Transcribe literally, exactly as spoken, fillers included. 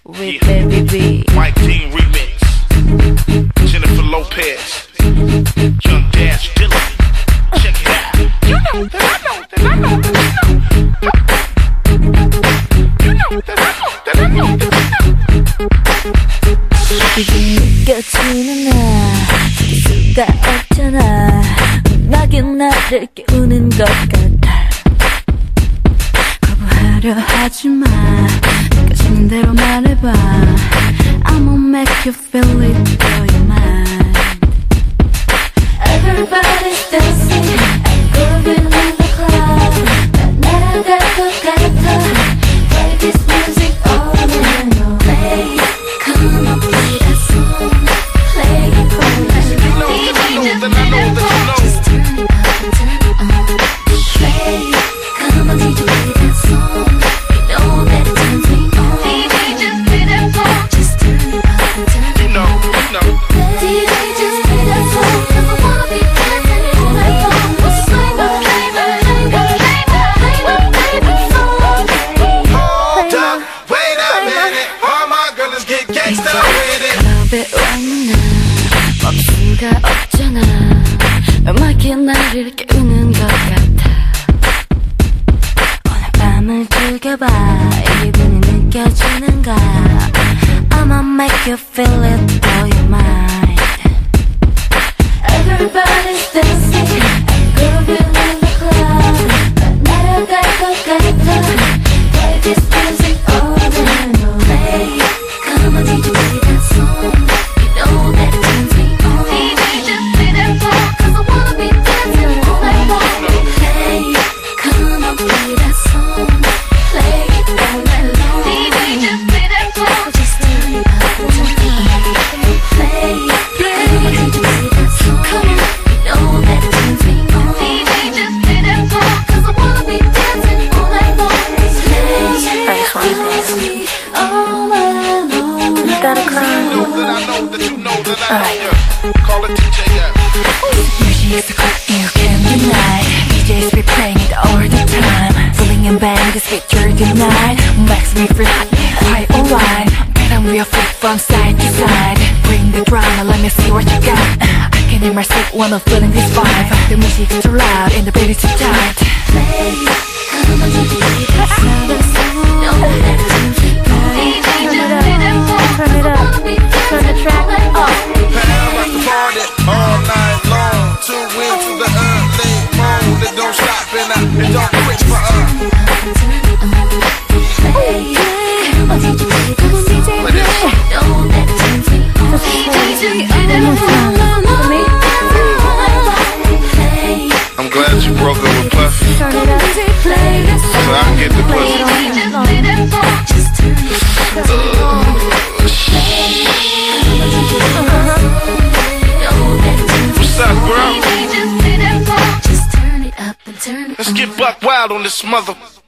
with Baby B. Mike Dean remix. Jennifer Lopez. Young Dash Dilla. Check it out. You know that I know that I know that I know. You know that I know that I know that I know. 지금 느껴지는 나 수가 없잖아. 나긴 나를 깨우는 것 같아. 거부하려 하지마. 느껴지는 대로 말해봐. I'ma make you feel it for your mind. Everybody's dancing and grooving in the club. 난 날아갈 것 같아. Play this music all night long. Play it, come on, play that song. Play it all night long. You know that I know that I know. Just turn it up and turn it on. Play it, come on, D J, play that song. You know that it turns me on. D J, just play that song. Just turn it up and turn it on. You know, you know. D J, just play that song. 'Cause I wanna be dancing all night long. Play my, play my, play my, play my, play my favorite song. Hold up, wait a minute. All my girls get gangsta with it. 클럽에 왔나 멈춤가 없잖아. 음악이 나를 깨우는 것 같아. 오늘 밤을 즐겨봐. 이 기분이 느껴지는가. I'ma make you feel it for your mind. Everybody's dancing and grooving in the club. 날아갈 것 같아. Play this music all night long. Play it, come on D J, play that song. You know that it turns me on. D J, just play that song. 'Cause I wanna be dancing all night long. Play it, come on, play that song. Play it all night long. D J, just play that song. Just turn it up and turn it on. Play it, play it, D J, play that song. Come on, you know that it turns me on. D J, just play that song. 'Cause I wanna be dancing all night long. Play it, dance me all night long. You gotta You cry. know that I know that you know that I know. Yeah. Call it D J, yeah. Music's a cut you can't deny. D Js be playing it all the time. Pulling and bang this beat through the night. Makes me feel hot, quite alright. Get on real freak from side to side. Bring the drama, let me see what you got. I can hear myself when I'm feeling this vibe. The music's too loud and the beat is too tight. Play it, come on, D J, play that song. Know that it turns me on. D J, just play that song. Turn it up, turn the track up. Power at the party all night long. Two wins to the early morning. It don't stop and I, it don't quit for us. I'm glad you broke up with Puffy, so I can get the pussy. What's up, bro? Let's get buck wild on this mother.